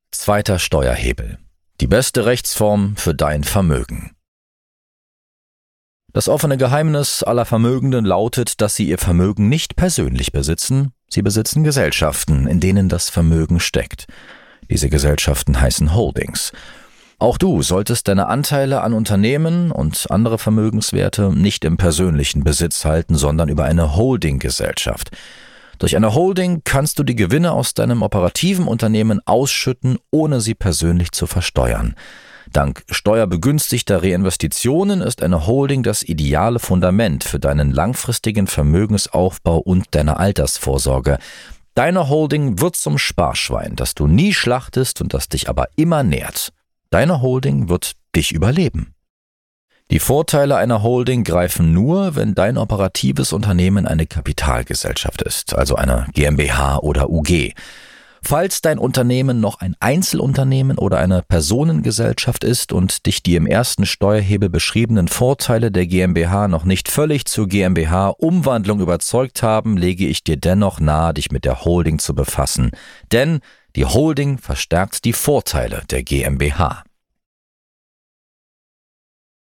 Zweiter Steuerhebel. Die beste Rechtsform für dein Vermögen. Das offene Geheimnis aller Vermögenden lautet, dass sie ihr Vermögen nicht persönlich besitzen, sie besitzen Gesellschaften, in denen das Vermögen steckt. Diese Gesellschaften heißen Holdings. Auch du solltest deine Anteile an Unternehmen und andere Vermögenswerte nicht im persönlichen Besitz halten, sondern über eine Holdinggesellschaft. Durch eine Holding kannst du die Gewinne aus deinem operativen Unternehmen ausschütten, ohne sie persönlich zu versteuern. Dank steuerbegünstigter Reinvestitionen ist eine Holding das ideale Fundament für deinen langfristigen Vermögensaufbau und deine Altersvorsorge. Deine Holding wird zum Sparschwein, das du nie schlachtest und das dich aber immer nährt. Deine Holding wird dich überleben. Die Vorteile einer Holding greifen nur, wenn dein operatives Unternehmen eine Kapitalgesellschaft ist, also eine GmbH oder UG. Falls dein Unternehmen noch ein Einzelunternehmen oder eine Personengesellschaft ist und dich die im ersten Steuerhebel beschriebenen Vorteile der GmbH noch nicht völlig zur GmbH-Umwandlung überzeugt haben, lege ich dir dennoch nahe, dich mit der Holding zu befassen. Denn die Holding verstärkt die Vorteile der GmbH.